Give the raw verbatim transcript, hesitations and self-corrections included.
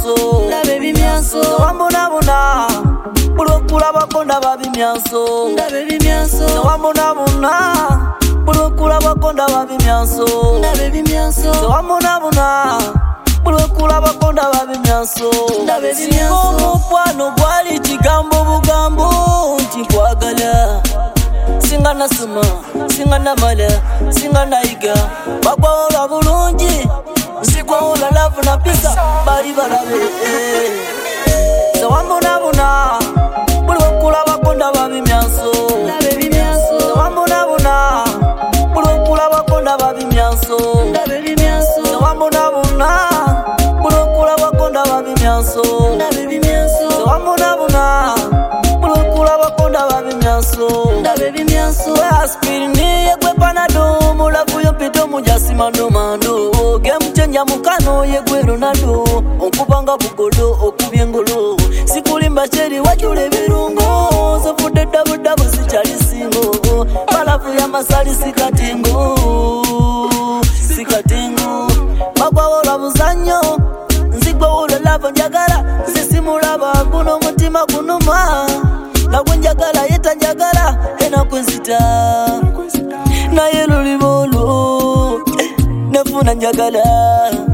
bimyanso ndabe bimyanso wambona buna bulokula bakonda babimyanso ndabe bimyanso wambona buna bulokula bakonda babimyanso ndabe bimyanso wambona buna bulokula bakonda babimyanso ndabe bimyanso omukwano gwali kigambo bugambo nti nkwagala singa nasoma singa namala singa nayiga bagwawola bulungi nsigwawola laavu na pisa bali balabe sewambonabona buli wekula bakonda babimyanso ndabe bimyanso sewambonabona buli wekula bakonda babimyanso ndabe bimyanso sewambonabona buli wekula bakonda babimyanso ndabe bimyanso sewambonabona buli wekula bakonda babimyanso ndabe bimyanso aspirini yegwe panado mulavu yompito mujasi mando mando gemuchenja mukano yegwe Ronaldo onkubanga bugolo okubye ngolo sikulimba cheri wajule birungo zofude dabu dabu sichali singo malavu ya masali sikatingo sikatingo bagwawola buzanyo nzigwawola lava njagala sisimulaba guno mutima gunuma nakunjagala yetanjagala enakwenzita naye lulibolo nefuna njagala